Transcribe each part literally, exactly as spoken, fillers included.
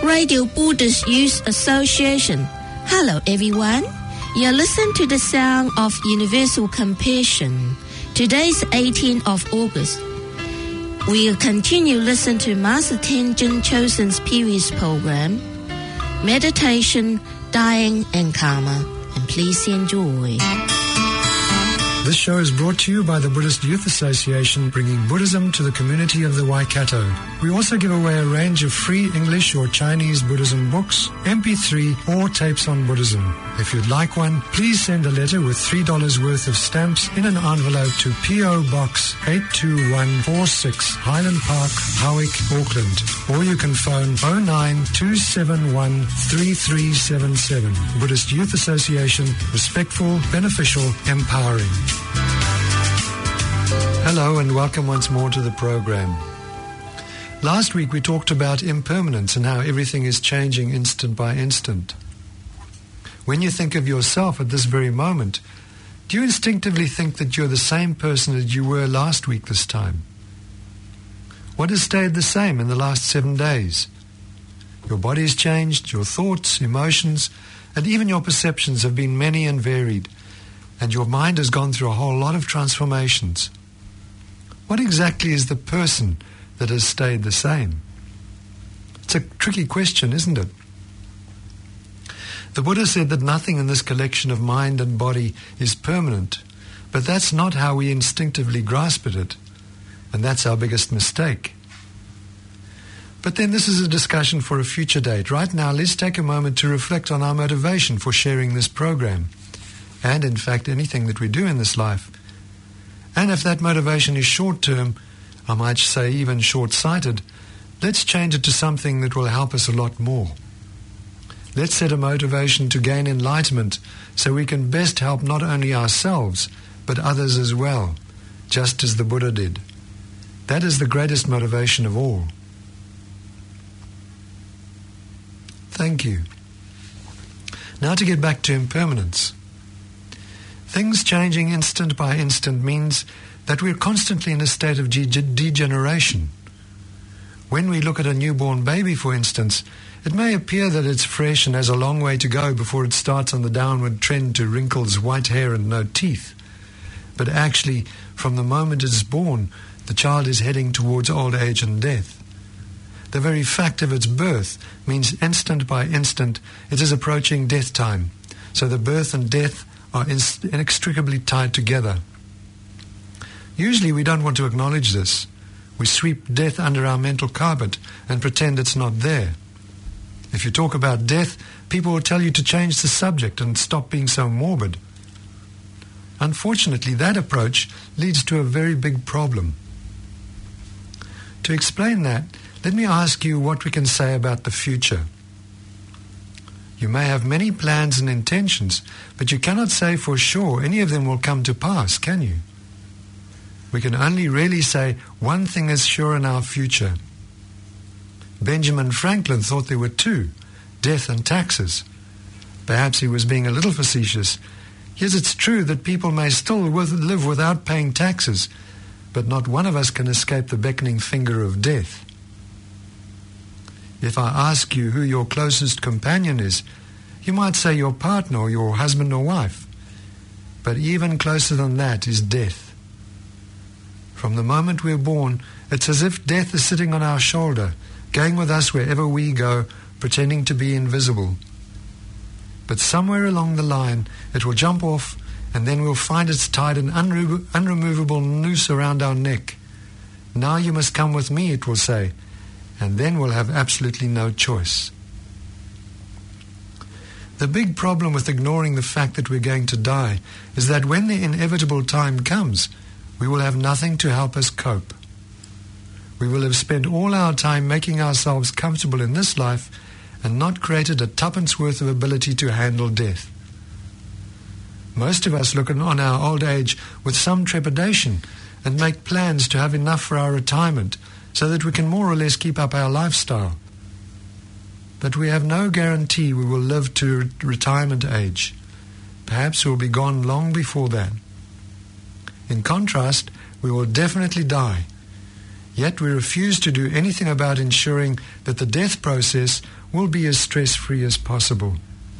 Radio Buddhist Youth Association. Hello everyone. You're listening to the sound of universal compassion. Today's eighteenth of August. We'll continue listening to Master Tenzin Chosen's previous program, Meditation, Dying and Karma. And please enjoy. This show is brought to you by the Buddhist Youth Association, bringing Buddhism to the community of the Waikato. We also give away a range of free English or Chinese Buddhism books, M P three, or tapes on Buddhism. If you'd like one, please send a letter with three dollars worth of stamps in an envelope to P O Box eight two one four six, Highland Park, Howick, Auckland. Or you can phone oh nine two seven one three three seven seven. Buddhist Youth Association, respectful, beneficial, empowering. Hello and welcome once more to the program. Last week we talked about impermanence and how everything is changing instant by instant. When you think of yourself at this very moment, do you instinctively think that you're the same person that you were last week this time? What has stayed the same in the last seven days? Your body's changed, your thoughts, emotions, and even your perceptions have been many and varied, and your mind has gone through a whole lot of transformations. What exactly is the person that has stayed the same? It's a tricky question, isn't it? The Buddha said that nothing in this collection of mind and body is permanent, but that's not how we instinctively grasp at it, and that's our biggest mistake. But then this is a discussion for a future date. Right now, let's take a moment to reflect on our motivation for sharing this program, and in fact anything that we do in this life. And if that motivation is short-term, I might say even short-sighted, let's change it to something that will help us a lot more. Let's set a motivation to gain enlightenment so we can best help not only ourselves, but others as well, just as the Buddha did. That is the greatest motivation of all. Thank you. Now to get back to impermanence. Things changing instant by instant means that we're constantly in a state of de- degeneration. When we look at a newborn baby, for instance, it may appear that it's fresh and has a long way to go before it starts on the downward trend to wrinkles, white hair and no teeth. But actually, from the moment it's born, the child is heading towards old age and death. The very fact of its birth means instant by instant it is approaching death time. So the birth and death are inextricably tied together. Usually we don't want to acknowledge this. We sweep death under our mental carpet and pretend it's not there. If you talk about death, people will tell you to change the subject and stop being so morbid. Unfortunately, that approach leads to a very big problem. To explain that, let me ask you what we can say about the future. You may have many plans and intentions, but you cannot say for sure any of them will come to pass, can you? We can only really say one thing is sure in our future. Benjamin Franklin thought there were two, death and taxes. Perhaps he was being a little facetious. Yes, it's true that people may still live without paying taxes, but not one of us can escape the beckoning finger of death. If I ask you who your closest companion is, you might say your partner or your husband or wife. But even closer than that is death. From the moment we're born, it's as if death is sitting on our shoulder, going with us wherever we go, pretending to be invisible. But somewhere along the line, it will jump off, and then we'll find it's tied an unre- unremovable noose around our neck. Now you must come with me, it will say, and then we'll have absolutely no choice. The big problem with ignoring the fact that we're going to die is that when the inevitable time comes, we will have nothing to help us cope. We will have spent all our time making ourselves comfortable in this life and not created a tuppence worth of ability to handle death. Most of us look on our old age with some trepidation and make plans to have enough for our retirement so that we can more or less keep up our lifestyle. But we have no guarantee we will live to retirement age. Perhaps we'll be gone long before that. In contrast, we will definitely die. Yet we refuse to do anything about ensuring that the death process will be as stress-free as possible.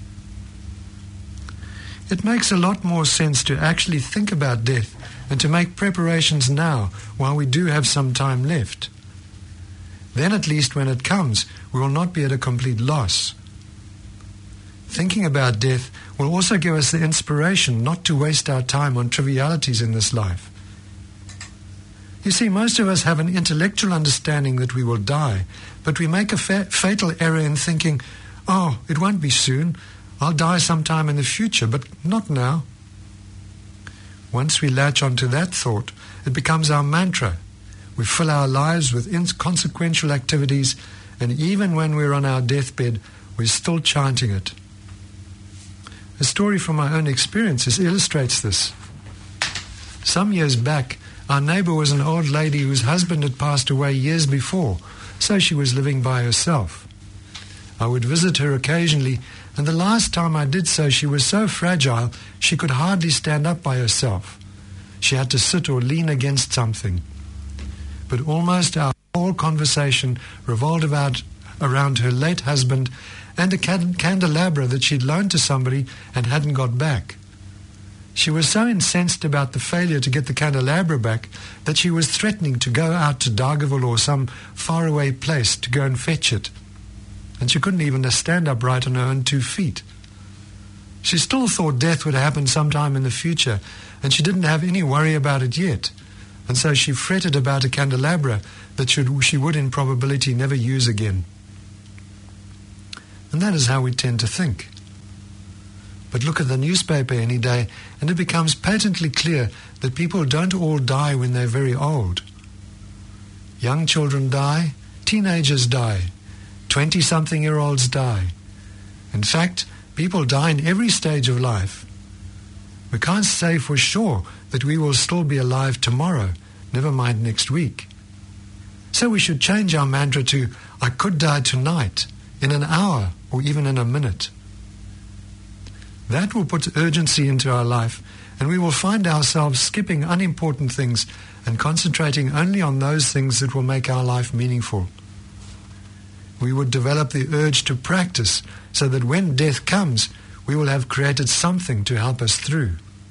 It makes a lot more sense to actually think about death and to make preparations now while we do have some time left. Then at least when it comes, we will not be at a complete loss. Thinking about death will also give us the inspiration not to waste our time on trivialities in this life. You see, most of us have an intellectual understanding that we will die, but we make a fa- fatal error in thinking, oh, it won't be soon. I'll die sometime in the future, but not now. Once we latch onto that thought, it becomes our mantra. We fill our lives with inconsequential activities, and even when we're on our deathbed, we're still chanting it. A story from my own experiences illustrates this. Some years back, our neighbor was an old lady whose husband had passed away years before, so she was living by herself. I would visit her occasionally, and the last time I did so, she was so fragile she could hardly stand up by herself. She had to sit or lean against something. But almost our whole conversation revolved about, around her late husband and a can- candelabra that she'd loaned to somebody and hadn't got back. She was so incensed about the failure to get the candelabra back that she was threatening to go out to Dargaville or some faraway place to go and fetch it. And she couldn't even stand upright on her own two feet. She still thought death would happen sometime in the future, and she didn't have any worry about it yet. And so she fretted about a candelabra that should, she would in probability never use again. And that is how we tend to think. But look at the newspaper any day, and it becomes patently clear that people don't all die when they're very old. Young children die, teenagers die, twenty-something-year-olds die. In fact, people die in every stage of life. We can't say for sure that we will still be alive tomorrow, never mind next week. So we should change our mantra to, I could die tonight, in an hour, or even in a minute. That will put urgency into our life, and we will find ourselves skipping unimportant things and concentrating only on those things that will make our life meaningful. We would develop the urge to practice so that when death comes, we will have created something to help us through.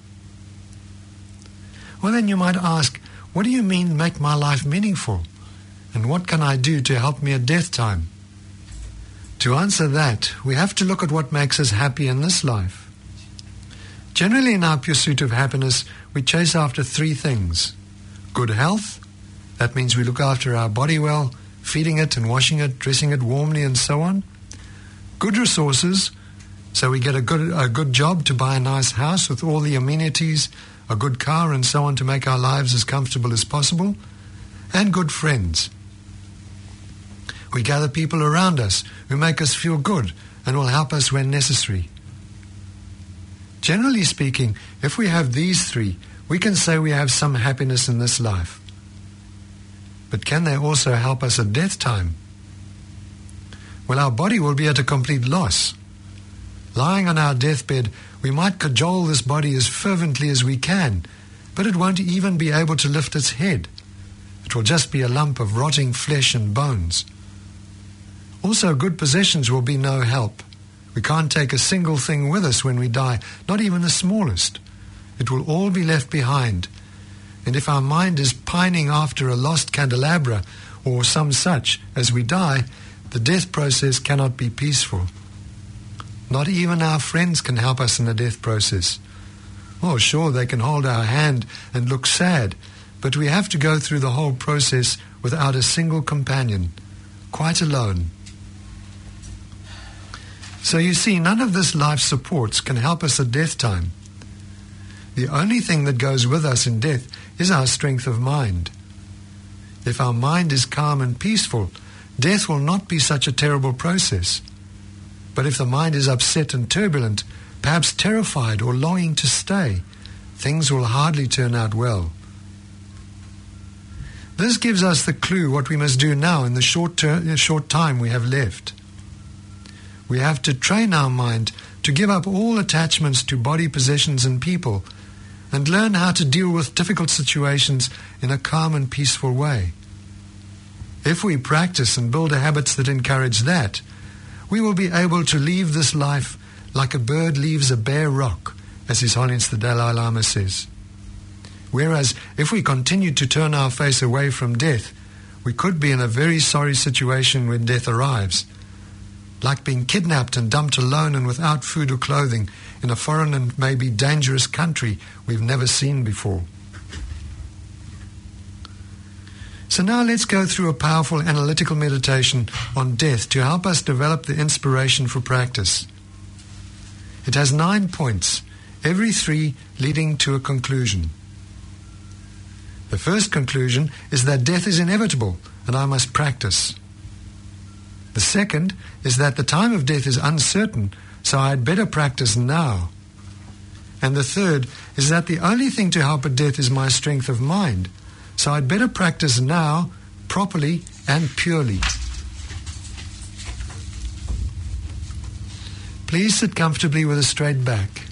Well, then you might ask, what do you mean make my life meaningful? And what can I do to help me at death time? To answer that, we have to look at what makes us happy in this life. Generally, in our pursuit of happiness, we chase after three things. Good health, that means we look after our body well, feeding it and washing it, dressing it warmly and so on. Good resources, so we get a good, a good job to buy a nice house with all the amenities, a good car and so on to make our lives as comfortable as possible. And good friends. We gather people around us who make us feel good and will help us when necessary. Generally speaking, if we have these three, we can say we have some happiness in this life. But can they also help us at death time? Well, our body will be at a complete loss. Lying on our deathbed, we might cajole this body as fervently as we can, but it won't even be able to lift its head. It will just be a lump of rotting flesh and bones. Also, good possessions will be no help. We can't take a single thing with us when we die, not even the smallest. It will all be left behind. And if our mind is pining after a lost candelabra or some such as we die, the death process cannot be peaceful. Not even our friends can help us in the death process. Oh, sure, they can hold our hand and look sad, but we have to go through the whole process without a single companion, quite alone. So you see, none of this life supports can help us at death time. The only thing that goes with us in death is our strength of mind. If our mind is calm and peaceful, death will not be such a terrible process. But if the mind is upset and turbulent, perhaps terrified or longing to stay, things will hardly turn out well. This gives us the clue what we must do now in the short, ter- short time we have left. We have to train our mind to give up all attachments to body, possessions and people and learn how to deal with difficult situations in a calm and peaceful way. If we practice and build habits that encourage that, we will be able to leave this life like a bird leaves a bare rock, as His Holiness the Dalai Lama says. Whereas if we continue to turn our face away from death, we could be in a very sorry situation when death arrives, like being kidnapped and dumped alone and without food or clothing in a foreign and maybe dangerous country we've never seen before. So now let's go through a powerful analytical meditation on death to help us develop the inspiration for practice. It has nine points, every three leading to a conclusion. The first conclusion is that death is inevitable and I must practice. The second is that the time of death is uncertain, so I had better practice now. And the third is that the only thing to help at death is my strength of mind, so I'd better practice now, properly and purely. Please sit comfortably with a straight back.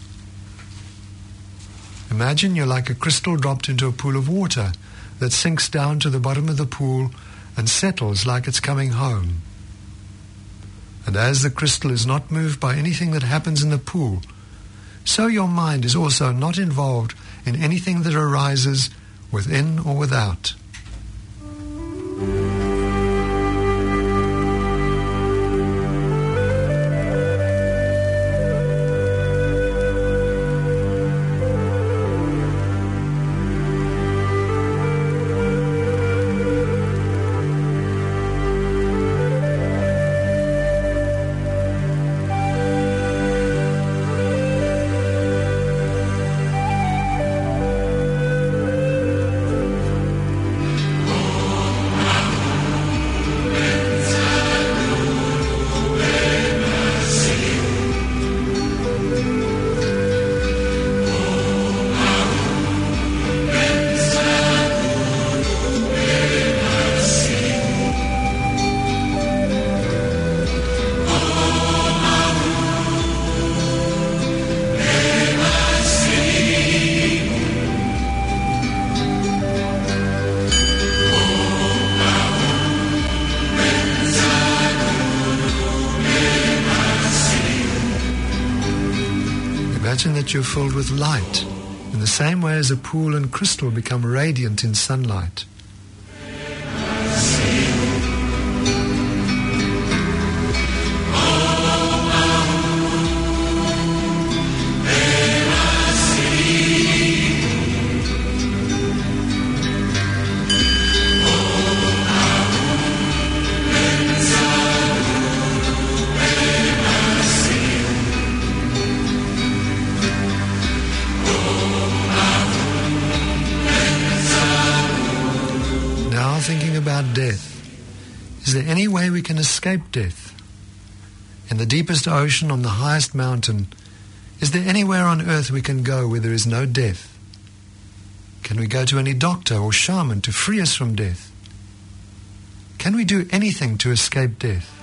Imagine you're like a crystal dropped into a pool of water that sinks down to the bottom of the pool and settles like it's coming home. And as the crystal is not moved by anything that happens in the pool, so your mind is also not involved in anything that arises within or without. Imagine that you're filled with light, in the same way as a pool and crystal become radiant in sunlight. Thinking about death. Is there any way we can escape death? In the deepest ocean, on the highest mountain, is there anywhere on earth we can go where there is no death? Can we go to any doctor or shaman to free us from death? Can we do anything to escape death?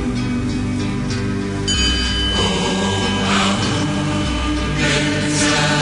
Oh,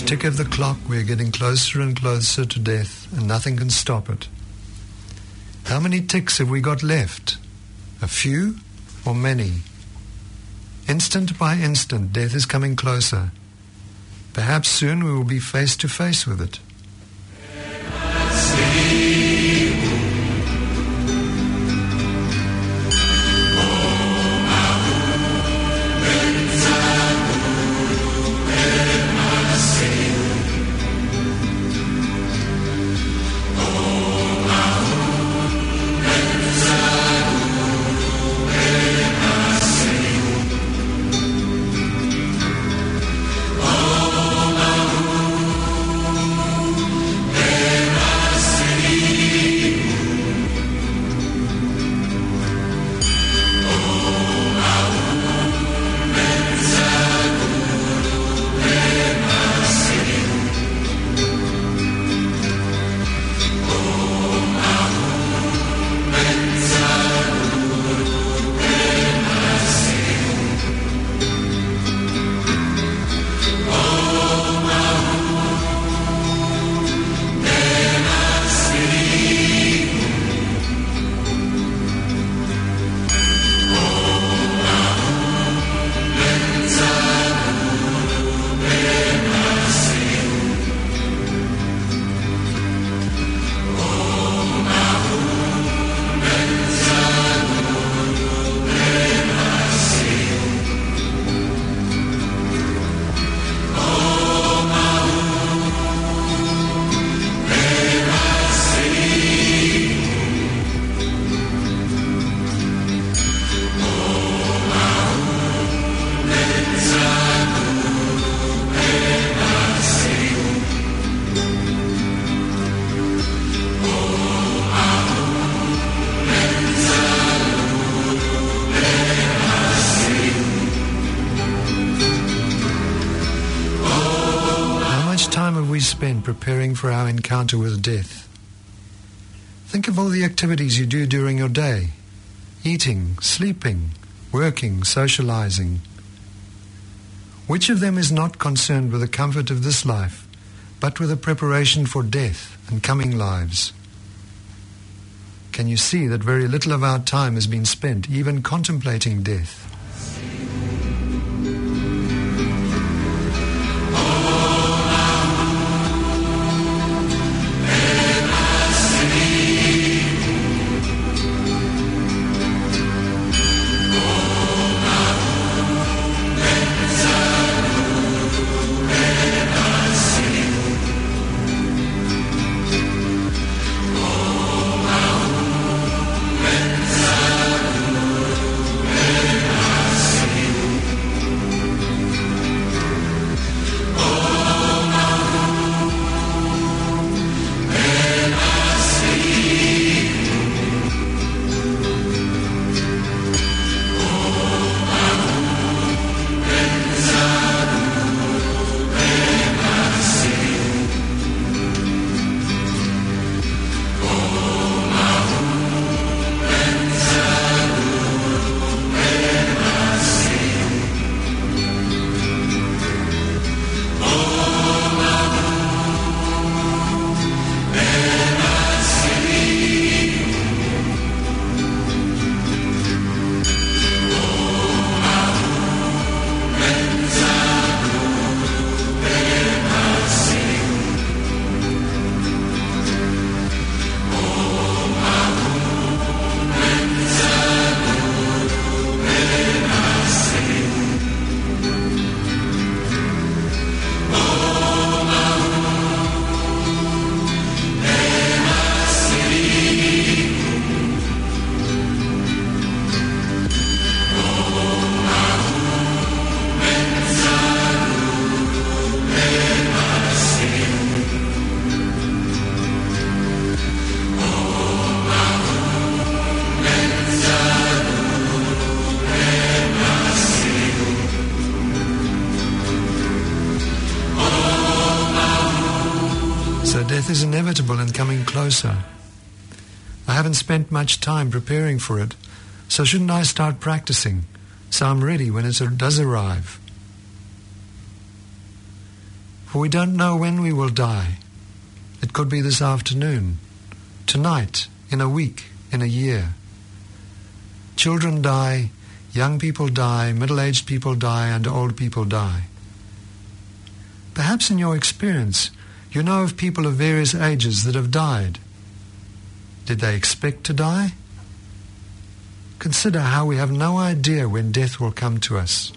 tick of the clock, we're getting closer and closer to death, and nothing can stop it. How many ticks have we got left? A few or many? Instant by instant, death is coming closer. Perhaps soon we will be face to face with it. Spend preparing for our encounter with death. Think of all the activities you do during your day: eating, sleeping, working, socializing. Which of them is not concerned with the comfort of this life, but with a preparation for death and coming lives? Can you see that very little of our time has been spent even contemplating death? Death is inevitable and coming closer. I haven't spent much time preparing for it, so shouldn't I start practicing so I'm ready when it does arrive? For we don't know when we will die. It could be this afternoon, tonight, in a week, in a year. Children die, young people die, middle-aged people die, and old people die. Perhaps in your experience, you know of people of various ages that have died. Did they expect to die? Consider how we have no idea when death will come to us.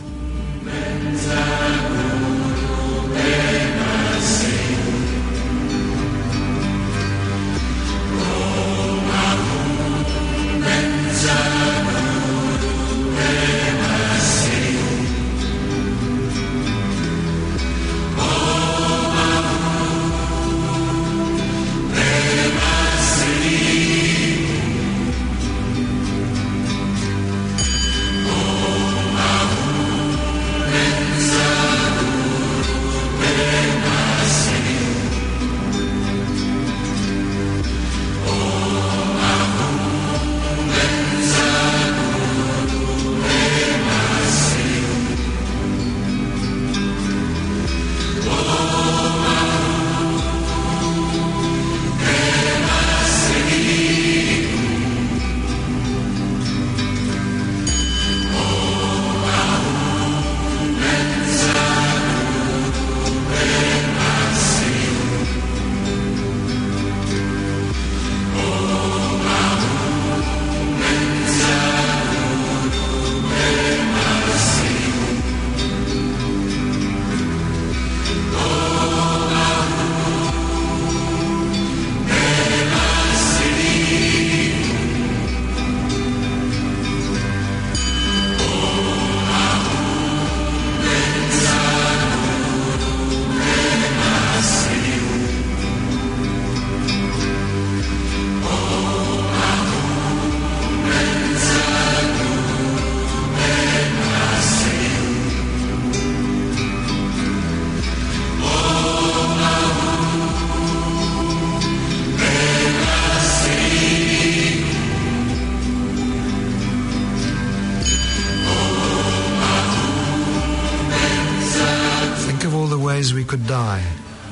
We could die.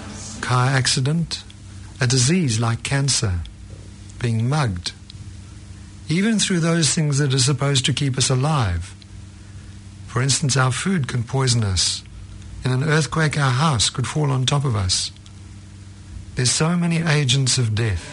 Car accident, a disease like cancer, being mugged. Even through those things that are supposed to keep us alive. For instance, our food can poison us. In an earthquake, our house could fall on top of us. There's so many agents of death.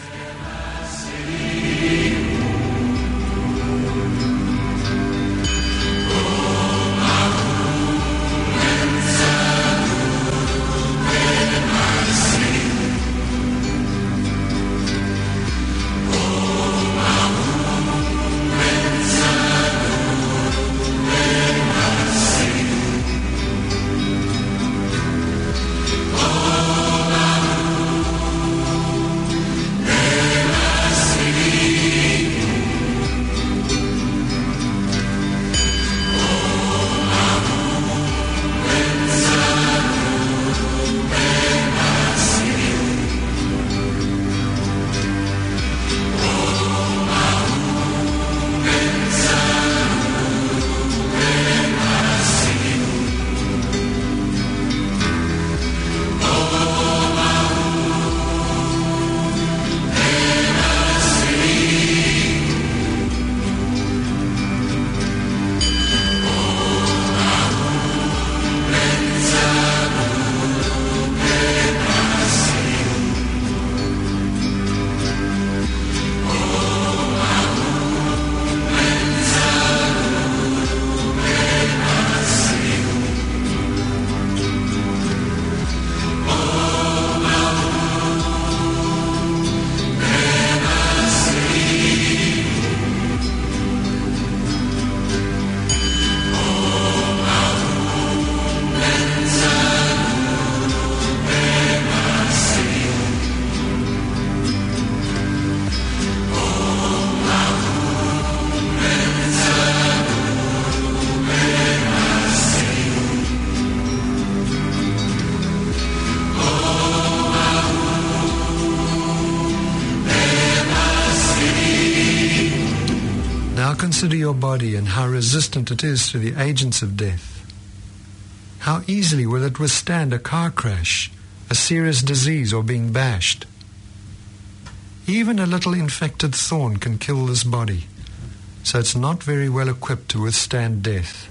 Consider your body and how resistant it is to the agents of death. How easily will it withstand a car crash, a serious disease, or being bashed? Even a little infected thorn can kill this body, so it's not very well equipped to withstand death.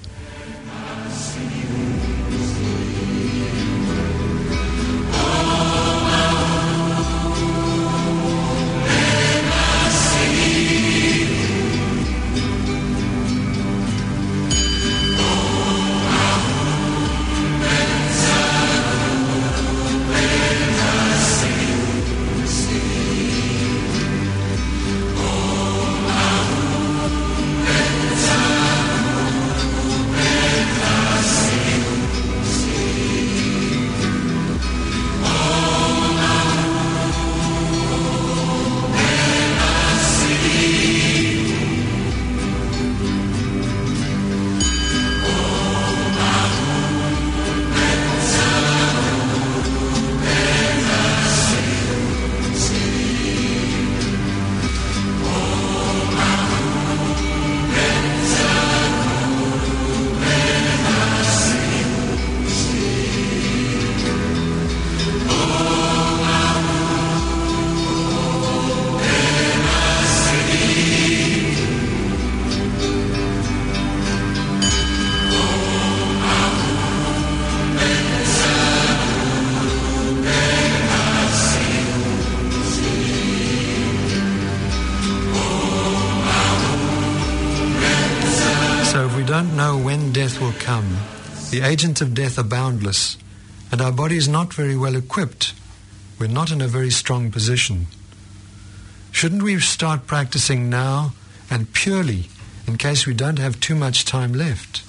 Don't know when death will come. The agents of death are boundless, and our body is not very well equipped. We're not in a very strong position. Shouldn't we start practicing now and purely in case we don't have too much time left?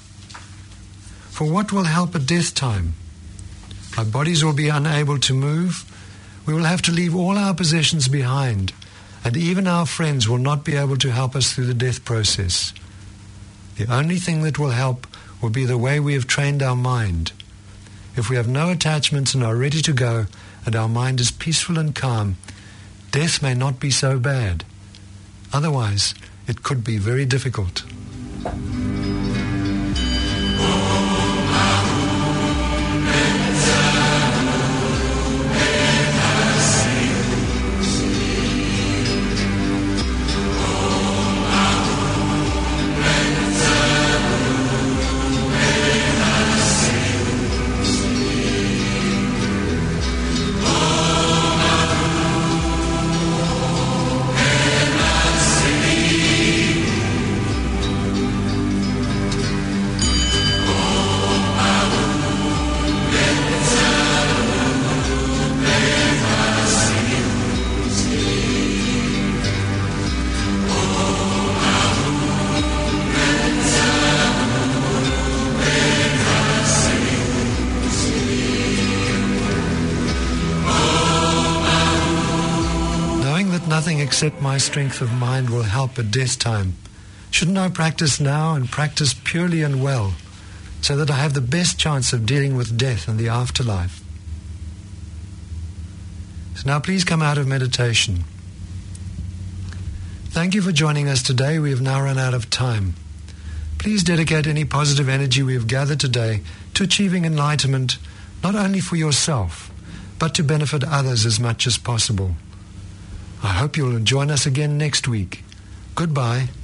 For what will help at death time? Our bodies will be unable to move. We will have to leave all our possessions behind, and even our friends will not be able to help us through the death process. The only thing that will help will be the way we have trained our mind. If we have no attachments and are ready to go, and our mind is peaceful and calm, death may not be so bad. Otherwise, it could be very difficult. Nothing except my strength of mind will help at death time. Shouldn't I practice now and practice purely and well, so that I have the best chance of dealing with death and the afterlife? So now please come out of meditation. Thank you for joining us today. We have now run out of time. Please dedicate any positive energy we have gathered today to achieving enlightenment, not only for yourself, but to benefit others as much as possible. I hope you'll join us again next week. Goodbye.